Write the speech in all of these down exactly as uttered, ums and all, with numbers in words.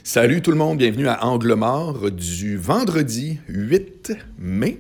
Salut tout le monde, bienvenue à Angle mort du vendredi huit mai.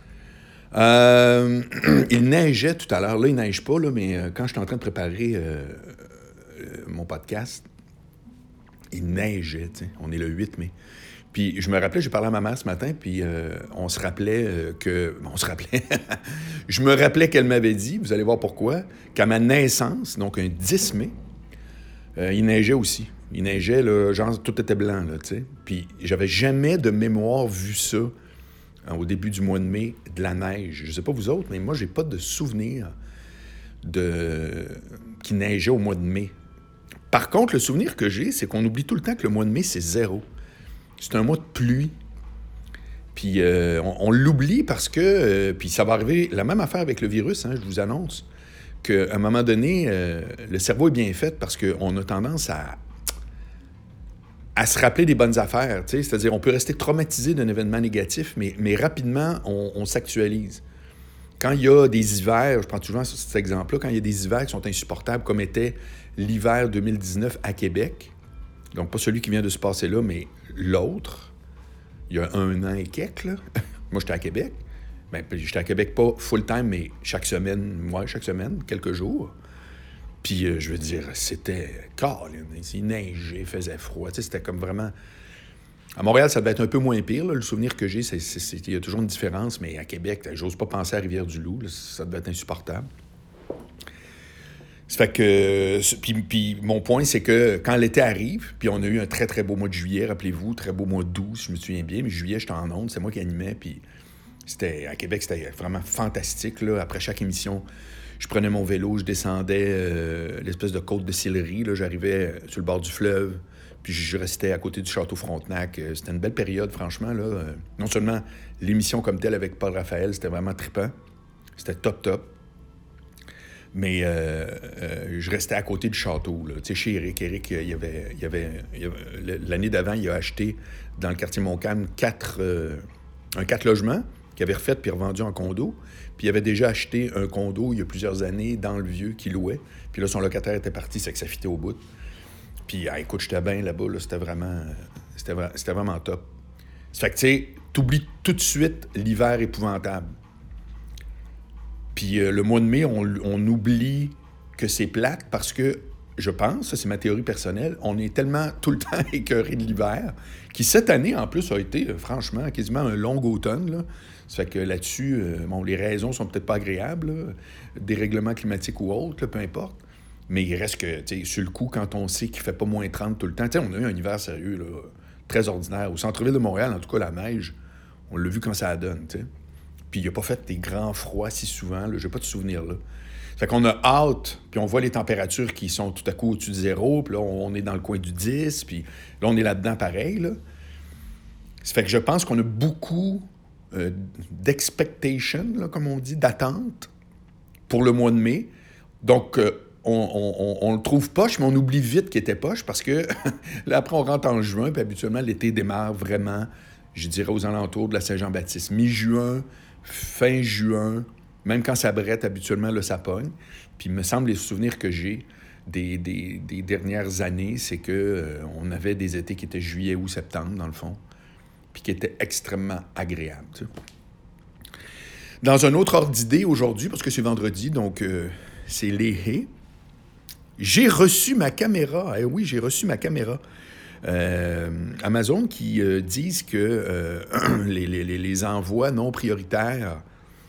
Euh, il neigeait tout à l'heure, là il neige pas, là, mais euh, quand j'étais en train de préparer euh, euh, mon podcast, il neigeait, tu sais. On est le huit mai. Puis je me rappelais, j'ai parlé à ma mère ce matin, puis euh, on se rappelait euh, que... On se rappelait... je me rappelais qu'elle m'avait dit, vous allez voir pourquoi, qu'à ma naissance, donc un dix mai, euh, il neigeait aussi. Il neigeait, là, genre, tout était blanc, là, tu sais. Puis j'avais jamais de mémoire vu ça hein, au début du mois de mai, de la neige. Je sais pas vous autres, mais moi, j'ai pas de souvenir de... qu'il neigeait au mois de mai. Par contre, le souvenir que j'ai, c'est qu'on oublie tout le temps que le mois de mai, c'est zéro. C'est un mois de pluie. Puis euh, on, on l'oublie parce que... Euh, puis ça va arriver, la même affaire avec le virus, hein, je vous annonce, qu'à un moment donné, euh, le cerveau est bien fait parce qu'on a tendance à... à se rappeler des bonnes affaires, tu sais, c'est-à-dire on peut rester traumatisé d'un événement négatif, mais, mais rapidement, on, on s'actualise. Quand il y a des hivers, je prends toujours cet exemple-là, quand il y a des hivers qui sont insupportables, comme était l'hiver deux mille dix-neuf à Québec, donc pas celui qui vient de se passer là, mais l'autre, il y a un an et quelques, là. Moi, j'étais à Québec. Bien, j'étais à Québec pas full-time, mais chaque semaine, moi, chaque semaine, quelques jours. Puis, euh, je veux dire, c'était câlin, il neigeait, il faisait froid. Tu sais, c'était comme vraiment... À Montréal, ça devait être un peu moins pire. Là. Le souvenir que j'ai, c'est, c'est, c'est... il y a toujours une différence. Mais à Québec, j'ose pas penser à Rivière-du-Loup. Là, ça devait être insupportable. Ça fait que... Puis, puis mon point, c'est que quand l'été arrive, puis on a eu un très, très beau mois de juillet, rappelez-vous, très beau mois d'août, si je me souviens bien. Mais juillet, j'étais en onde, c'est moi qui animais. Puis c'était... à Québec, c'était vraiment fantastique. Là. Après chaque émission... Je prenais mon vélo, je descendais euh, l'espèce de côte de Sillery. Là, j'arrivais sur le bord du fleuve, puis je restais à côté du château Frontenac. C'était une belle période, franchement. Là. Euh, non seulement l'émission comme telle avec Paul Raphaël, c'était vraiment trippant. C'était top, top. Mais euh, euh, je restais à côté du château. Tu sais, chez Eric. Eric, il y avait, il y avait, il y avait, l'année d'avant, il a acheté dans le quartier Montcalm quatre, euh, un quatre logements qu'il avait refait puis revendu en condo. Puis il avait déjà acheté un condo il y a plusieurs années dans le vieux qu'il louait. Puis là, son locataire était parti, c'est que ça fitait au bout. Puis ah, écoute, j'étais bien là-bas, là, c'était vraiment c'était, c'était vraiment top. Ça fait que, tu sais, t'oublies tout de suite l'hiver épouvantable. Puis euh, le mois de mai, on, on oublie que c'est plate parce que, je pense, ça c'est ma théorie personnelle, on est tellement tout le temps écœuré de l'hiver, qui cette année, en plus, a été, euh, franchement, quasiment un long automne, là. Ça fait que là-dessus, euh, bon, les raisons sont peut-être pas agréables, là, dérèglement climatique ou autre, là, peu importe. Mais il reste que, tu sais, sur le coup, quand on sait qu'il fait pas moins trente tout le temps, tu sais, on a eu un hiver sérieux, là, très ordinaire. Au centre-ville de Montréal, en tout cas, la neige, on l'a vu quand ça donne, tu sais. Puis il a pas fait des grands froids si souvent, là, j'ai pas de souvenir, là. Fait qu'on a hâte, puis on voit les températures qui sont tout à coup au-dessus de zéro, puis là, on est dans le coin du dix, puis là, on est là-dedans pareil, là. Ça fait que je pense qu'on a beaucoup... Euh, d'expectation, là, comme on dit, d'attente pour le mois de mai. Donc, euh, on, on, on, on le trouve poche, mais on oublie vite qu'il était poche parce que là, après, on rentre en juin, puis habituellement, l'été démarre vraiment, je dirais, aux alentours de la Saint-Jean-Baptiste. Mi-juin, fin juin, même quand ça brette, habituellement, là, ça pogne. Puis, il me semble, les souvenirs que j'ai des, des, des dernières années, c'est qu'on euh, avait des étés qui étaient juillet ou septembre, dans le fond, puis qui était extrêmement agréable. Tu sais. Dans un autre ordre d'idée aujourd'hui, parce que c'est vendredi, donc euh, c'est léger, j'ai reçu ma caméra. Eh oui, j'ai reçu ma caméra. Euh, Amazon qui euh, disent que euh, les, les, les envois non prioritaires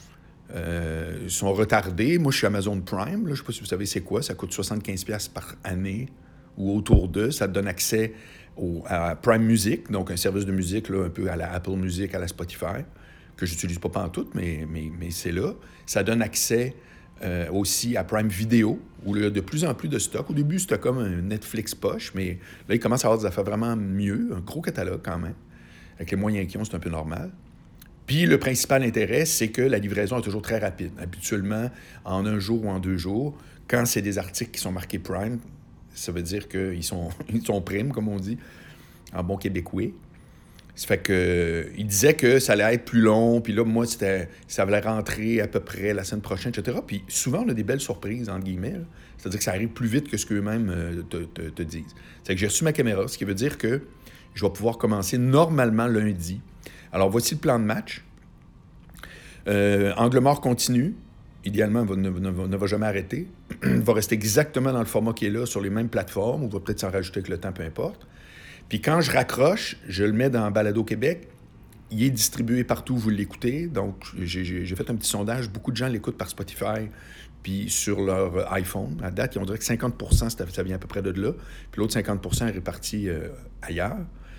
euh, sont retardés. Moi, je suis Amazon Prime. Là, je ne sais pas si vous savez c'est quoi. Ça coûte soixante-quinze dollars par année ou autour d'eux. Ça te donne accès Au, à Prime Music, donc un service de musique là, un peu à la Apple Music, à la Spotify, que j'utilise pas pantoute, mais, mais, mais c'est là. Ça donne accès euh, aussi à Prime Video, où il y a de plus en plus de stock. Au début, c'était comme un Netflix poche, mais là, il commence à avoir des affaires vraiment mieux, un gros catalogue quand même. Avec les moyens qu'ils ont, c'est un peu normal. Puis le principal intérêt, c'est que la livraison est toujours très rapide. Habituellement, en un jour ou en deux jours, quand c'est des articles qui sont marqués Prime, ça veut dire qu'ils sont, ils sont primes, comme on dit, en bon québécois. Ça fait que, euh, il disait que ça allait être plus long, puis là, moi, c'était, ça allait rentrer à peu près la semaine prochaine, et cetera. Puis souvent, on a des belles surprises, entre guillemets. Là. C'est-à-dire que ça arrive plus vite que ce qu'eux-mêmes euh, te, te, te disent. C'est que j'ai reçu ma caméra, ce qui veut dire que je vais pouvoir commencer normalement lundi. Alors, voici le plan de match. Euh, angle mort continue. Idéalement, ne, ne, ne va jamais arrêter. Il va rester exactement dans le format qui est là, sur les mêmes plateformes, ou va peut-être s'en rajouter avec le temps, peu importe. Puis quand je raccroche, je le mets dans Balado Québec. Il est distribué partout où vous l'écoutez. Donc, j'ai, j'ai, j'ai fait un petit sondage. Beaucoup de gens l'écoutent par Spotify puis sur leur iPhone. À date, on dirait que cinquante pour cent, ça vient à peu près de là. Puis l'autre cinquante pour cent est réparti euh, ailleurs.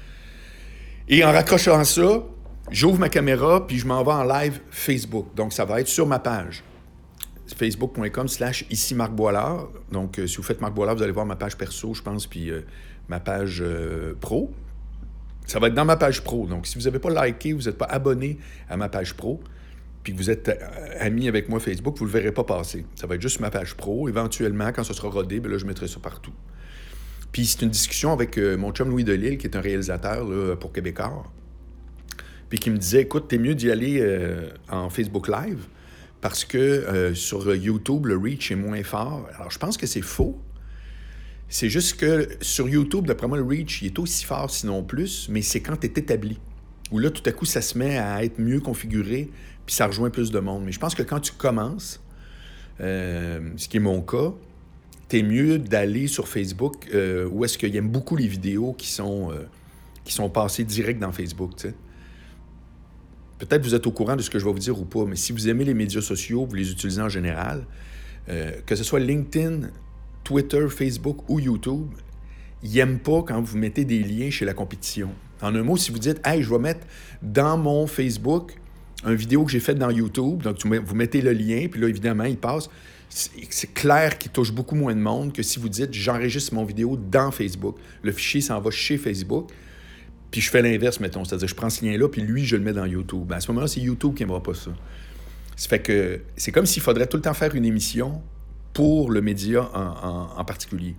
Et en raccrochant ça, j'ouvre ma caméra puis je m'en vais en live Facebook. Donc, ça va être sur ma page. facebook.com slash ici Marc Boilard. Donc, euh, si vous faites Marc Boilard, vous allez voir ma page perso, je pense, puis euh, ma page euh, pro. Ça va être dans ma page pro. Donc, si vous n'avez pas liké, vous n'êtes pas abonné à ma page pro, puis que vous êtes euh, ami avec moi Facebook, vous ne le verrez pas passer. Ça va être juste ma page pro. Éventuellement, quand ce sera rodé, bien là, je mettrai ça partout. Puis, c'est une discussion avec euh, mon chum Louis Delisle, qui est un réalisateur là, pour Québécois, puis qui me disait, écoute, t'es mieux d'y aller euh, en Facebook Live, parce que euh, sur YouTube, le reach est moins fort. Alors, je pense que c'est faux. C'est juste que sur YouTube, d'après moi, le reach, il est aussi fort, sinon plus, mais c'est quand tu es établi. Où là, tout à coup, ça se met à être mieux configuré, puis ça rejoint plus de monde. Mais je pense que quand tu commences, euh, ce qui est mon cas, t'es mieux d'aller sur Facebook, euh, où est-ce qu'ils aiment beaucoup les vidéos qui sont, euh, qui sont passées direct dans Facebook, tu sais. Peut-être que vous êtes au courant de ce que je vais vous dire ou pas, mais si vous aimez les médias sociaux, vous les utilisez en général, euh, que ce soit LinkedIn, Twitter, Facebook ou YouTube, ils n'aiment pas quand vous mettez des liens chez la compétition. En un mot, si vous dites « Hey, je vais mettre dans mon Facebook une vidéo que j'ai faite dans YouTube », donc vous mettez le lien, puis là, évidemment, il passe. C'est clair qu'il touche beaucoup moins de monde que si vous dites « J'enregistre mon vidéo dans Facebook ». Le fichier s'en va chez Facebook, puis je fais l'inverse, mettons. C'est-à-dire, je prends ce lien-là, puis lui, je le mets dans YouTube. Ben, à ce moment-là, c'est YouTube qui n'aimera pas ça. Ça fait que c'est comme s'il faudrait tout le temps faire une émission pour le média en, en, en particulier.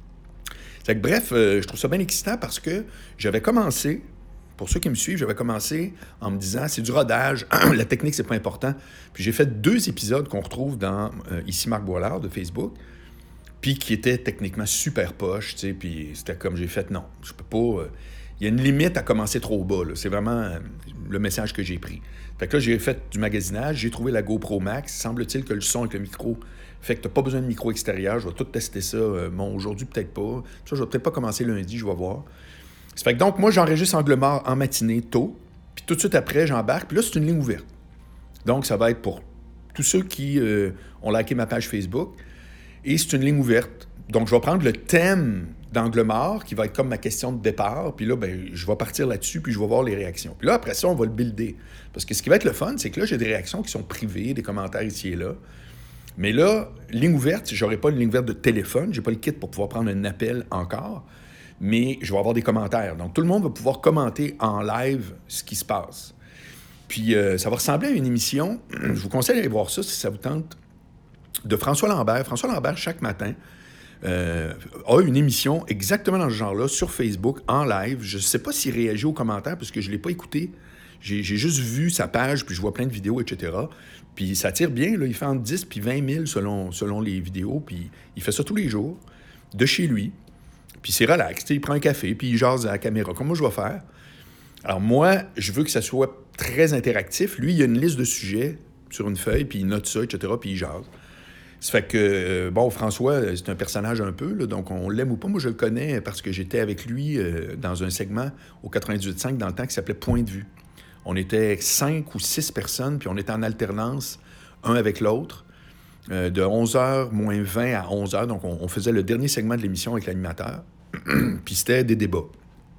Fait que, bref, euh, je trouve ça bien excitant parce que j'avais commencé, pour ceux qui me suivent, j'avais commencé en me disant, c'est du rodage, la technique, c'est pas important. Puis j'ai fait deux épisodes qu'on retrouve dans euh, Ici Marc Boilard de Facebook, puis qui étaient techniquement super poches, tu sais, puis c'était comme j'ai fait, non, je peux pas... Euh, il y a une limite à commencer trop bas, là. C'est vraiment euh, le message que j'ai pris. Fait que là, j'ai fait du magasinage, j'ai trouvé la GoPro Max. Semble-t-il que le son avec le micro fait que tu n'as pas besoin de micro extérieur. Je vais tout tester ça. Euh, bon, aujourd'hui, peut-être pas. Ça, je vais peut-être pas commencer lundi, je vais voir. Ça fait que donc, moi, j'enregistre Angle mort en matinée, tôt. Puis tout de suite après, j'embarque. Puis là, c'est une ligne ouverte. Donc, ça va être pour tous ceux qui euh, ont liké ma page Facebook. Et c'est une ligne ouverte. Donc, je vais prendre le thème d'Angle mort, qui va être comme ma question de départ. Puis là, ben, je vais partir là-dessus, puis je vais voir les réactions. Puis là, après ça, on va le builder. Parce que ce qui va être le fun, c'est que là, j'ai des réactions qui sont privées, des commentaires ici et là. Mais là, ligne ouverte, je n'aurai pas une ligne ouverte de téléphone, je n'ai pas le kit pour pouvoir prendre un appel encore, mais je vais avoir des commentaires. Donc, tout le monde va pouvoir commenter en live ce qui se passe. Puis, euh, ça va ressembler à une émission, je vous conseille d'aller voir ça si ça vous tente, de François Lambert. François Lambert, chaque matin, Euh, a une émission exactement dans ce genre-là sur Facebook, en live. Je ne sais pas s'il réagit aux commentaires parce que je ne l'ai pas écouté. J'ai, j'ai juste vu sa page, puis je vois plein de vidéos, et cetera. Puis ça tire bien, là. Il fait entre dix et vingt mille selon, selon les vidéos. Puis il fait ça tous les jours, de chez lui. Puis c'est relax. Il prend un café, puis il jase à la caméra, comme moi je vais faire. Alors moi, je veux que ça soit très interactif. Lui, il a une liste de sujets sur une feuille, puis il note ça, et cetera, puis il jase. Ça fait que, euh, bon, François, c'est un personnage un peu, là, donc on l'aime ou pas. Moi, je le connais parce que j'étais avec lui euh, dans un segment au quatre-vingt-dix-huit virgule cinq dans le temps qui s'appelait Point de vue. On était cinq ou six personnes, puis on était en alternance, un avec l'autre, euh, de onze heures moins vingt à onze heures. Donc, on, on faisait le dernier segment de l'émission avec l'animateur, puis c'était des débats.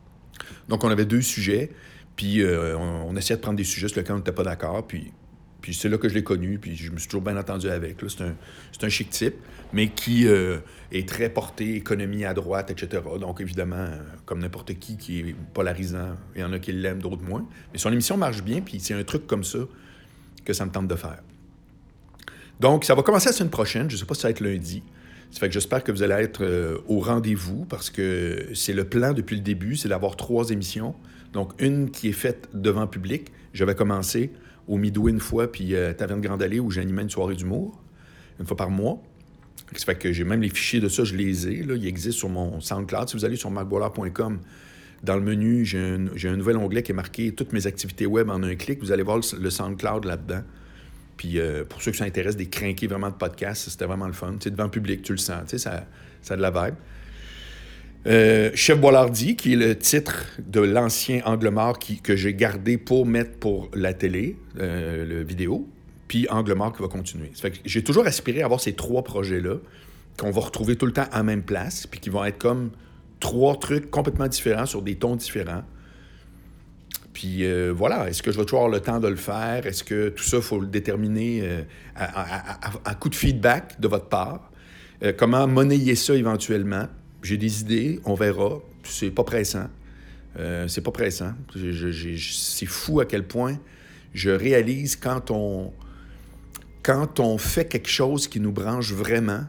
Donc, on avait deux sujets, puis euh, on, on essayait de prendre des sujets sur lesquels on n'était pas d'accord, puis... Puis c'est là que je l'ai connu, puis je me suis toujours bien entendu avec. Là. C'est, un, c'est un chic type, mais qui euh, est très porté économie à droite, et cetera. Donc évidemment, euh, comme n'importe qui qui est polarisant, il y en a qui l'aiment, d'autres moins. Mais son émission marche bien, puis c'est un truc comme ça que ça me tente de faire. Donc ça va commencer la semaine prochaine, je ne sais pas si ça va être lundi. Ça fait que j'espère que vous allez être euh, au rendez-vous parce que c'est le plan depuis le début, c'est d'avoir trois émissions. Donc, une qui est faite devant public. J'avais commencé au Midway une fois, puis à euh, Taverne Grande Allée où j'animais une soirée d'humour, une fois par mois. Ça fait que j'ai même les fichiers de ça, je les ai. Là. Ils existent sur mon SoundCloud. Si vous allez sur marc boilard point com, dans le menu, j'ai un, j'ai un nouvel onglet qui est marqué « Toutes mes activités web en un clic ». Vous allez voir le, le SoundCloud là-dedans. Puis euh, pour ceux qui s'intéressent des crinqués vraiment de podcasts, c'était vraiment le fun. Tu sais, devant le public, tu le sens. Tu sais, ça, ça a de la vibe. Euh, Chef Boilardi, qui est le titre de l'ancien Angle mort qui, que j'ai gardé pour mettre pour la télé, euh, le vidéo, puis Angle mort qui va continuer. Ça fait que j'ai toujours aspiré à avoir ces trois projets-là, qu'on va retrouver tout le temps à la même place, puis qui vont être comme trois trucs complètement différents sur des tons différents. Puis euh, voilà, est-ce que je vais toujours avoir le temps de le faire? Est-ce que tout ça, il faut le déterminer euh, à, à, à, à coup de feedback de votre part? Euh, comment monnayer ça éventuellement? J'ai des idées, on verra. C'est pas pressant. Euh, c'est pas pressant. Je, je, je, c'est fou à quel point je réalise quand on, quand on fait quelque chose qui nous branche vraiment.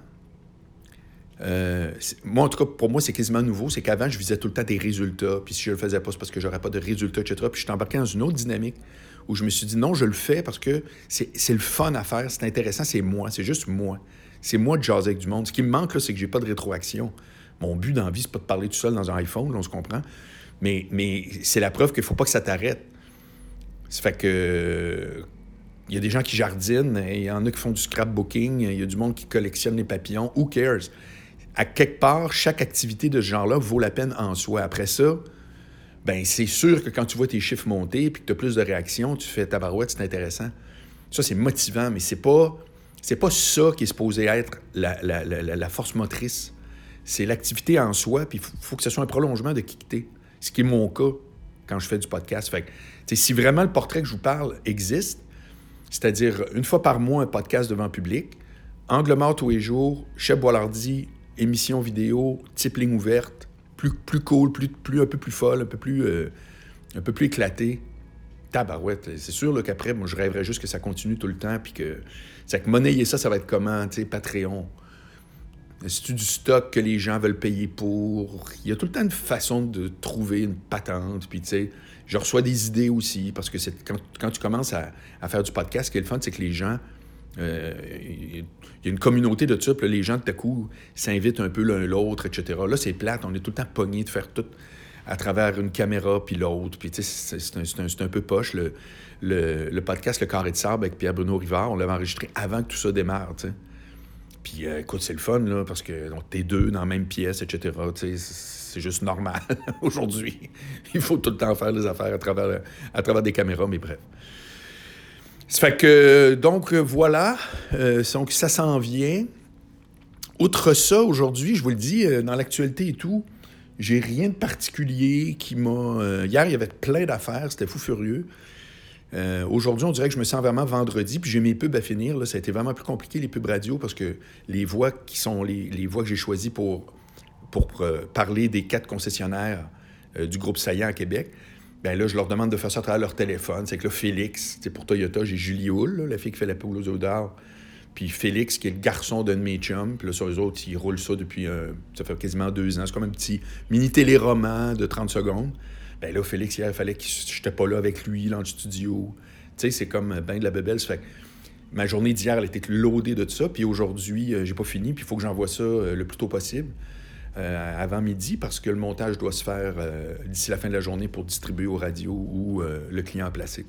Euh, moi, en tout cas, pour moi, c'est quasiment nouveau. C'est qu'avant, je visais tout le temps des résultats. Puis si je le faisais pas, c'est parce que j'aurais pas de résultats, et cetera. Puis je suis embarqué dans une autre dynamique où je me suis dit non, je le fais parce que c'est, c'est le fun à faire, c'est intéressant, c'est moi, c'est juste moi. C'est moi de jaser avec du monde. Ce qui me manque, là, c'est que j'ai pas de rétroaction. Mon but dans la vie, c'est pas de parler tout seul dans un iPhone, là, on se comprend. Mais, mais c'est la preuve qu'il faut pas que ça t'arrête. Ça fait que... Il y a des gens qui jardinent, il y en a qui font du scrapbooking, il y a du monde qui collectionne les papillons. Who cares? À quelque part, chaque activité de ce genre-là vaut la peine en soi. Après ça, ben c'est sûr que quand tu vois tes chiffres monter et que tu as plus de réactions, tu fais tabarouette, c'est intéressant. Ça, c'est motivant, mais c'est pas, c'est pas ça qui est supposé être la, la, la, la force motrice. C'est l'activité en soi, puis il faut, faut que ce soit un prolongement de qui que t'es. Ce qui est mon cas quand je fais du podcast. Fait que, si vraiment le portrait que je vous parle existe, c'est-à-dire une fois par mois un podcast devant public, Angle mort tous les jours, Chef Boilardi, émission vidéo, type ligne ouverte, plus, plus cool, plus, plus, un peu plus folle, un peu plus, euh, un peu plus éclaté. Tabarouette, c'est sûr là, qu'après, moi, je rêverais juste que ça continue tout le temps, puis que, c'est que monnayer ça, ça va être comment, tu sais, Patreon. C'est-tu du stock que les gens veulent payer pour? Il y a tout le temps une façon de trouver une patente, puis tu sais, je reçois des idées aussi, parce que c'est quand, quand tu commences à, à faire du podcast, ce qui est le fun, c'est que les gens, euh, il y a une communauté de ça, puis là, les gens, tout à coup, s'invitent un peu l'un l'autre, et cetera. Là, c'est plate, on est tout le temps pogné de faire tout à travers une caméra, puis l'autre, puis tu sais, c'est, c'est, un, c'est, un, c'est un peu poche. Le, le, le podcast Le Carré de Sable avec Pierre-Bruno Rivard, on l'avait enregistré avant que tout ça démarre, tu sais. Puis, euh, écoute, c'est le fun, là, parce que donc, t'es deux dans la même pièce, et cetera. Tu sais, c'est juste normal aujourd'hui. Il faut tout le temps faire des affaires à travers, à travers des caméras, mais bref. Ça fait que, donc, voilà. Euh, donc, ça s'en vient. Outre ça, aujourd'hui, je vous le dis, euh, dans l'actualité et tout, j'ai rien de particulier qui m'a... Euh, hier, il y avait plein d'affaires, c'était fou furieux. Euh, aujourd'hui, on dirait que je me sens vraiment vendredi, puis j'ai mes pubs à finir. Là, ça a été vraiment plus compliqué, les pubs radio, parce que les voix qui sont les, les voix que j'ai choisies pour, pour euh, parler des quatre concessionnaires euh, du groupe Saillant à Québec, bien là, je leur demande de faire ça à travers leur téléphone. C'est que là, Félix, pour Toyota, j'ai Julie Hull, là, la fille qui fait la poule aux œufs d'or, puis Félix, qui est le garçon d'un de mes chums, puis là, sur eux autres, ils roulent ça depuis, euh, ça fait quasiment deux ans. C'est comme un petit mini-téléroman de trente secondes. Ben là, Félix, hier, il fallait que j'étais pas là avec lui, dans le studio. Tu sais, c'est comme ben de la bébelle. Ça fait que ma journée d'hier, elle était loadée de tout ça. Puis aujourd'hui, euh, j'ai pas fini. Puis il faut que j'envoie ça euh, le plus tôt possible, euh, avant midi, parce que le montage doit se faire euh, d'ici la fin de la journée pour distribuer aux radios ou euh, le client a placé.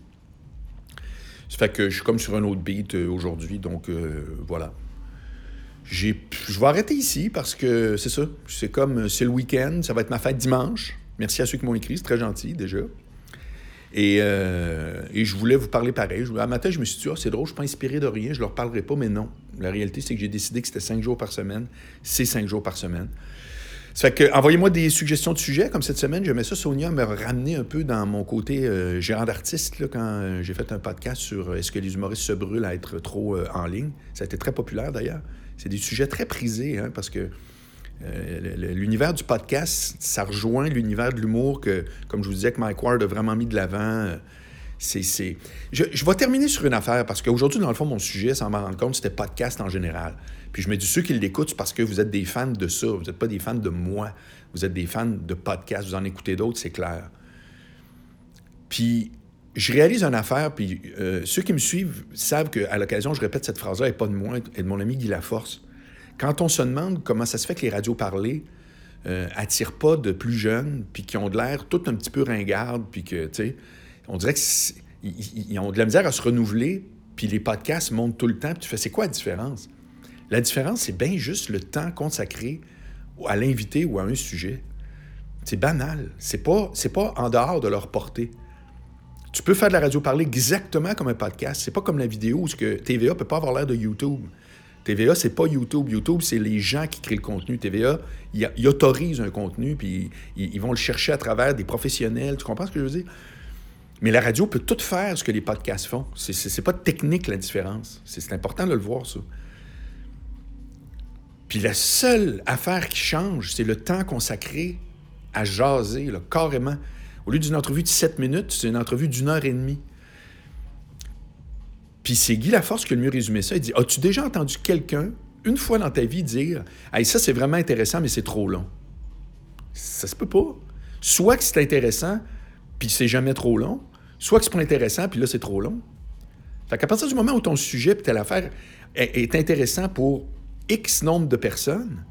Ça fait que je suis comme sur un autre beat euh, aujourd'hui. Donc, euh, voilà. J'ai... Je vais arrêter ici parce que c'est ça. C'est comme, c'est le week-end. Ça va être ma fête dimanche. Merci à ceux qui m'ont écrit, c'est très gentil déjà. Et, euh, et je voulais vous parler pareil. À matin, je me suis dit, ah, c'est drôle, je ne suis pas inspiré de rien, je ne leur parlerai pas, mais non. La réalité, c'est que j'ai décidé que c'était cinq jours par semaine. C'est cinq jours par semaine. Ça fait que, envoyez-moi des suggestions de sujets, comme cette semaine. J'aimais ça, Sonia me ramener un peu dans mon côté euh, gérant d'artiste, là, quand euh, j'ai fait un podcast sur euh, est-ce que les humoristes se brûlent à être trop euh, en ligne. Ça a été très populaire, d'ailleurs. C'est des sujets très prisés, hein, parce que Euh, l'univers du podcast, ça rejoint l'univers de l'humour que, comme je vous disais, que Mike Ward a vraiment mis de l'avant. C'est, c'est... Je, je vais terminer sur une affaire, parce qu'aujourd'hui, dans le fond, mon sujet, sans m'en rendre compte, c'était podcast en général. Puis je me dis, ceux qui l'écoutent, c'est parce que vous êtes des fans de ça. Vous n'êtes pas des fans de moi. Vous êtes des fans de podcasts. Vous en écoutez d'autres, c'est clair. Puis je réalise une affaire, puis euh, ceux qui me suivent savent qu'à l'occasion, je répète cette phrase-là, et pas de moi, et de mon ami Guy Laforce. Quand on se demande comment ça se fait que les radios parlées euh, attirent pas de plus jeunes, puis qui ont de l'air tout un petit peu ringardes, puis que, tu sais, on dirait qu'ils ont de la misère à se renouveler, puis les podcasts montent tout le temps, puis tu fais, c'est quoi la différence? La différence, c'est bien juste le temps consacré à l'invité ou à un sujet. C'est banal. C'est pas, c'est pas en dehors de leur portée. Tu peux faire de la radio parlée exactement comme un podcast. C'est pas comme la vidéo, où que T V A peut pas avoir l'air de YouTube. T V A, c'est pas YouTube. YouTube, c'est les gens qui créent le contenu. T V A, ils, ils autorisent un contenu, puis ils, ils vont le chercher à travers des professionnels. Tu comprends ce que je veux dire? Mais la radio peut tout faire ce que les podcasts font. C'est, c'est, c'est pas technique, la différence. C'est, c'est important de le voir, ça. Puis la seule affaire qui change, c'est le temps consacré à jaser, là, carrément. Au lieu d'une entrevue de sept minutes, c'est une entrevue d'une heure et demie. Puis c'est Guy Laforce qui a le mieux résumé ça. Il dit, as-tu déjà entendu quelqu'un, une fois dans ta vie, dire « Hey, ça, c'est vraiment intéressant, mais c'est trop long. » Ça se peut pas. Soit que c'est intéressant, puis c'est jamais trop long, soit que c'est pas intéressant, puis là, c'est trop long. Fait qu'à partir du moment où ton sujet, puis telle affaire, est, est intéressant pour X nombre de personnes,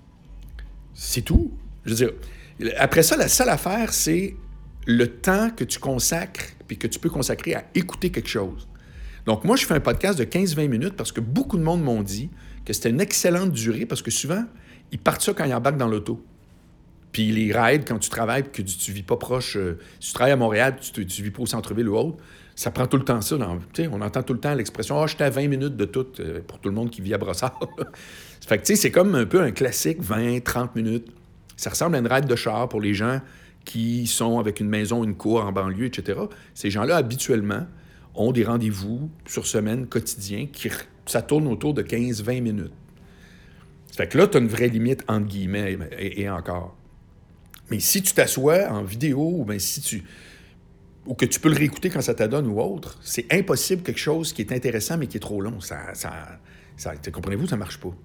c'est tout. Je veux dire, après ça, la seule affaire, c'est le temps que tu consacres puis que tu peux consacrer à écouter quelque chose. Donc, moi, je fais un podcast de quinze à vingt minutes parce que beaucoup de monde m'ont dit que c'était une excellente durée parce que souvent, ils partent ça quand ils embarquent dans l'auto. Puis les rides, quand tu travailles que tu ne vis pas proche... Euh, si tu travailles à Montréal tu ne vis pas au centre-ville ou autre, ça prend tout le temps ça. Dans, on entend tout le temps l'expression « Ah, j'étais à vingt minutes de tout euh, » pour tout le monde qui vit à Brossard. Fait que, tu sais, c'est comme un peu un classique, vingt à trente minutes. Ça ressemble à une ride de char pour les gens qui sont avec une maison, une cour en banlieue, et cetera. Ces gens-là, habituellement, ont des rendez-vous sur semaine quotidiens qui ça tourne autour de quinze à vingt minutes. Fait que là, tu as une vraie limite, entre guillemets, et, et encore. Mais si tu t'assois en vidéo, ou bien si tu... ou que tu peux le réécouter quand ça t'adonne ou autre, c'est impossible quelque chose qui est intéressant mais qui est trop long. Ça, ça, ça, comprenez-vous, ça marche pas.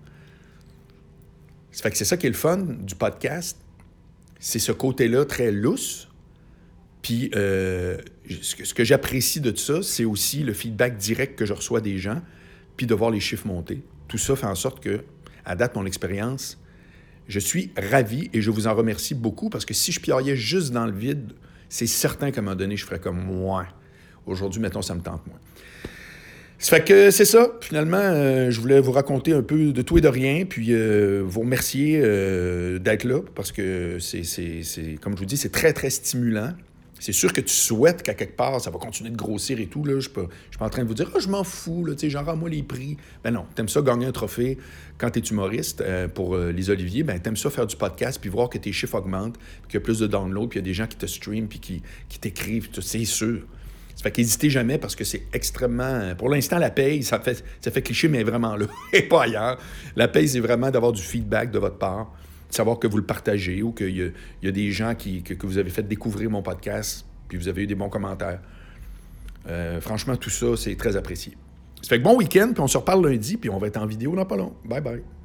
Ça fait que c'est ça qui est le fun du podcast. C'est ce côté-là très lousse. Puis euh, ce que, ce que j'apprécie de tout ça, c'est aussi le feedback direct que je reçois des gens, puis de voir les chiffres monter. Tout ça fait en sorte que, à date, mon expérience, je suis ravi et je vous en remercie beaucoup parce que si je piaillais juste dans le vide, c'est certain qu'à un moment donné, je ferais comme moi. Aujourd'hui, mettons, ça me tente moins. Ça fait que c'est ça. Finalement, euh, je voulais vous raconter un peu de tout et de rien, puis euh, vous remercier euh, d'être là parce que c'est, c'est, c'est, comme je vous dis, c'est très, très stimulant. C'est sûr que tu souhaites qu'à quelque part, ça va continuer de grossir et tout. Là. Je ne suis pas, pas en train de vous dire « Ah, oh, je m'en fous, là, genre, rends-moi les prix. » Ben non, t'aimes ça gagner un trophée quand t'es humoriste euh, pour euh, les Oliviers. Ben t'aimes ça faire du podcast puis voir que tes chiffres augmentent, puis qu'il y a plus de downloads, puis il y a des gens qui te streament puis qui, qui t'écrivent. C'est sûr. Ça fait qu'hésitez jamais parce que c'est extrêmement... Pour l'instant, la paye, ça fait, ça fait cliché, mais vraiment là, et pas ailleurs. La paye, c'est vraiment d'avoir du feedback de votre part, de savoir que vous le partagez ou qu'il y a, il y a des gens qui, que, que vous avez fait découvrir mon podcast, puis vous avez eu des bons commentaires. Euh, franchement, tout ça, c'est très apprécié. Ça fait que bon week-end, puis on se reparle lundi, puis on va être en vidéo dans pas long. Bye bye.